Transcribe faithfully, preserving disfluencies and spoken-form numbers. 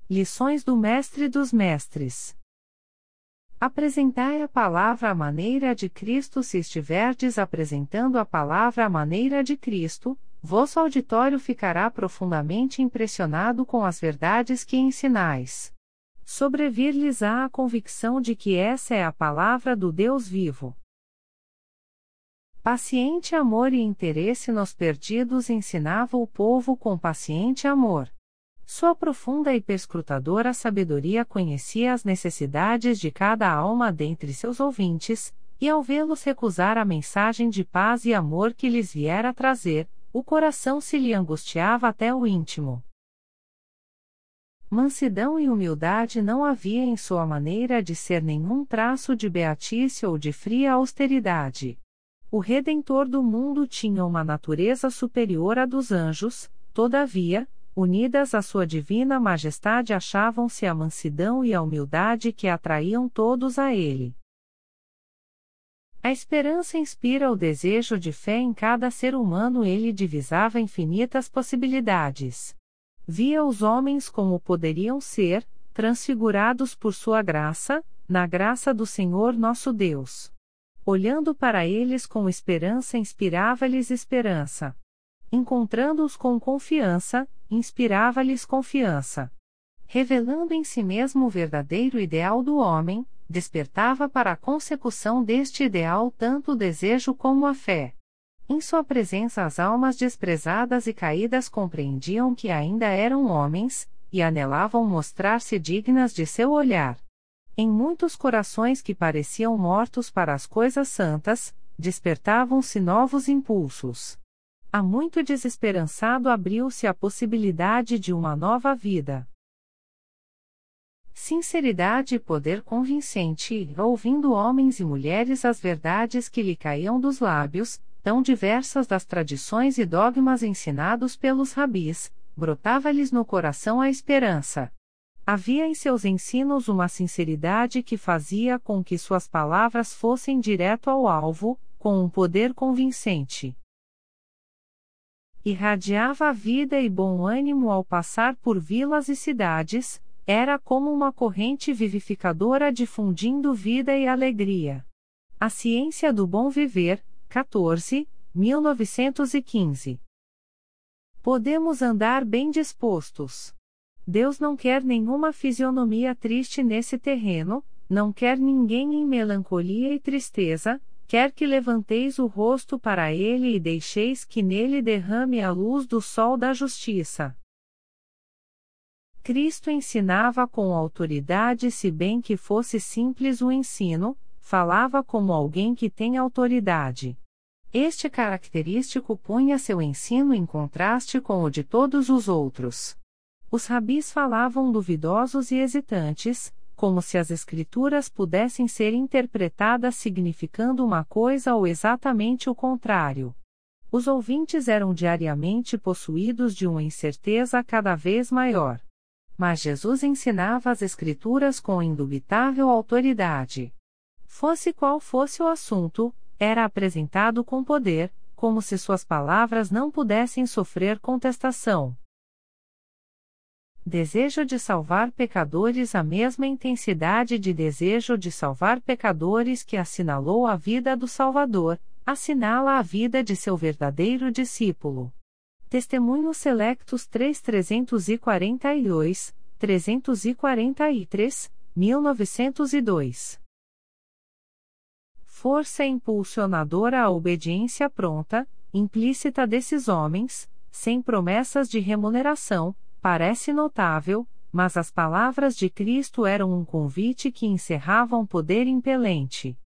Lições do Mestre dos Mestres. Apresentai a palavra à maneira de Cristo. Se estiverdes apresentando a palavra à maneira de Cristo, vosso auditório ficará profundamente impressionado com as verdades que ensinais. Sobrevir-lhes-á a convicção de que essa é a palavra do Deus vivo. Paciente amor e interesse nos perdidos ensinava o povo com paciente amor. Sua profunda e perscrutadora sabedoria conhecia as necessidades de cada alma dentre seus ouvintes, e ao vê-los recusar a mensagem de paz e amor que lhes viera trazer, o coração se lhe angustiava até o íntimo. Mansidão e humildade não havia em sua maneira de ser nenhum traço de beatice ou de fria austeridade. O Redentor do mundo tinha uma natureza superior à dos anjos, todavia, unidas à sua divina majestade, achavam-se a mansidão e a humildade que atraíam todos a ele. A esperança inspira o desejo de fé em cada ser humano. Ele divisava infinitas possibilidades. Via os homens como poderiam ser, transfigurados por sua graça, na graça do Senhor nosso Deus. Olhando para eles com esperança, inspirava-lhes esperança. Encontrando-os com confiança, inspirava-lhes confiança. Revelando em si mesmo o verdadeiro ideal do homem, despertava para a consecução deste ideal tanto o desejo como a fé. Em sua presença as almas desprezadas e caídas compreendiam que ainda eram homens, e anelavam mostrar-se dignas de seu olhar. Em muitos corações que pareciam mortos para as coisas santas, despertavam-se novos impulsos. A muito desesperançado abriu-se a possibilidade de uma nova vida. Sinceridade e poder convincente, ouvindo homens e mulheres as verdades que lhe caíam dos lábios, tão diversas das tradições e dogmas ensinados pelos rabis, brotava-lhes no coração a esperança. Havia em seus ensinos uma sinceridade que fazia com que suas palavras fossem direto ao alvo, com um poder convincente. Irradiava a vida e bom ânimo ao passar por vilas e cidades, era como uma corrente vivificadora difundindo vida e alegria. A Ciência do Bom Viver, quatorze, mil novecentos e quinze. Podemos andar bem dispostos. Deus não quer nenhuma fisionomia triste nesse terreno, não quer ninguém em melancolia e tristeza, quer que levanteis o rosto para ele e deixeis que nele derrame a luz do sol da justiça. Cristo ensinava com autoridade, se bem que fosse simples o ensino, falava como alguém que tem autoridade. Este característico punha seu ensino em contraste com o de todos os outros. Os rabis falavam duvidosos e hesitantes, como se as escrituras pudessem ser interpretadas significando uma coisa ou exatamente o contrário. Os ouvintes eram diariamente possuídos de uma incerteza cada vez maior. Mas Jesus ensinava as escrituras com indubitável autoridade. Fosse qual fosse o assunto, era apresentado com poder, como se suas palavras não pudessem sofrer contestação. Desejo de salvar pecadores. A mesma intensidade de desejo de salvar pecadores que assinalou a vida do Salvador, assinala a vida de seu verdadeiro discípulo. Testemunhos Selectos três trezentos e quarenta e dois, trezentos e quarenta e três, mil novecentos e dois. Força impulsionadora. A obediência pronta, implícita desses homens, sem promessas de remuneração, parece notável, mas as palavras de Cristo eram um convite que encerrava um poder impelente.